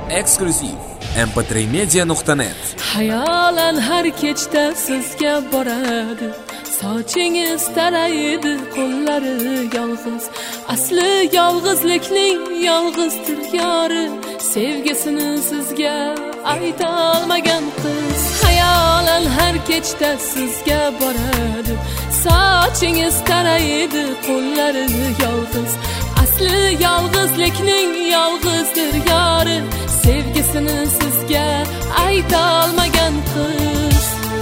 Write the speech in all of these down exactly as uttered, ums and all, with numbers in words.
Eksklyuziv em p tre media nuqta net. Hayolan har kechda sizga boradi, sochingiz taraydi, qo'llari yolg'iz. Asli yolg'izlikning yolg'izdir yori, sevgisini sizga ayta olmagan qiz. Hayolan har kechda sizga boradi, sochingiz taraydi, qo'llari yolg'iz. Asli yolg'izlikning yolg'izdir yori, sevgisini sizga ayta olmagan qiz.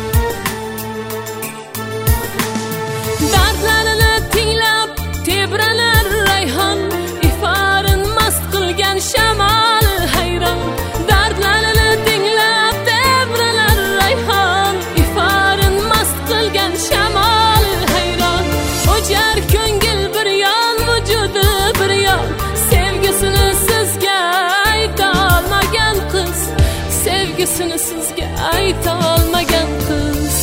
Dardlarini tinglab tebranar rayhon, iforin mast qilgan shamol hayron. Dardlarini tinglab tebranar rayhon, iforin mast qilgan shamol hayron. O'jar ko'ngil bir yon, vujudi bir yon, sevgisini sizga ayta olmagan qiz. Sevgisini sizga ayta olmagan qiz.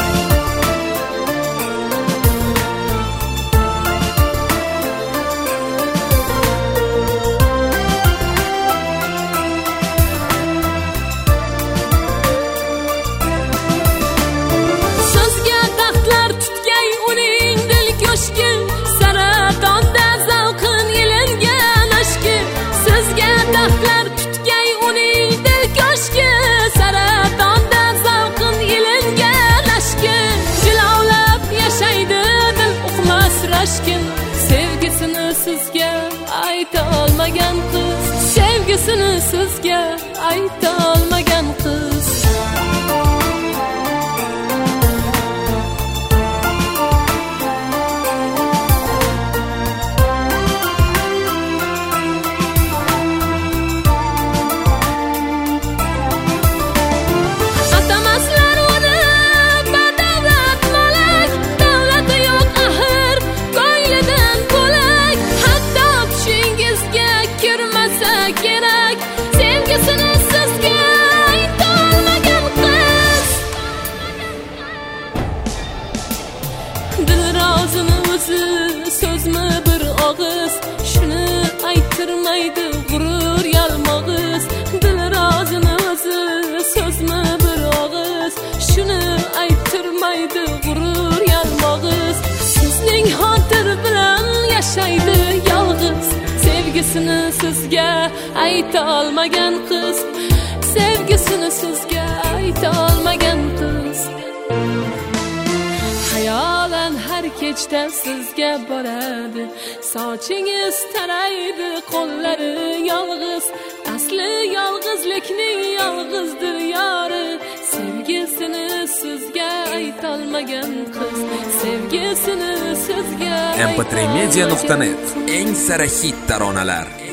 Sevgisini sizga ayta olmagan qiz. Sevgisini sizga ayta olmagan qiz. Sözmü bir og'iz, shuni aytirmaydi g'urur yalmog'iz. Dil rozini o'zi so'zmi bir og'iz, shuni aytirmaydi g'urur yalmog'iz. Sizning xotir bilan yashaydi yolg'iz, sevgisini sizga ayta olmagan qiz. Sevgisini sizga ayta olmagan qiz. Hayolan har kechda sizga boradi, sochingiz taraydi, qo'llari yolg'iz. Asli yolg'izlikning yolg'izdir yori, sevgisini sizga ayta olmagan qiz. Sevgisini sizga em p tre media nuqta net eng sara hit taronalar.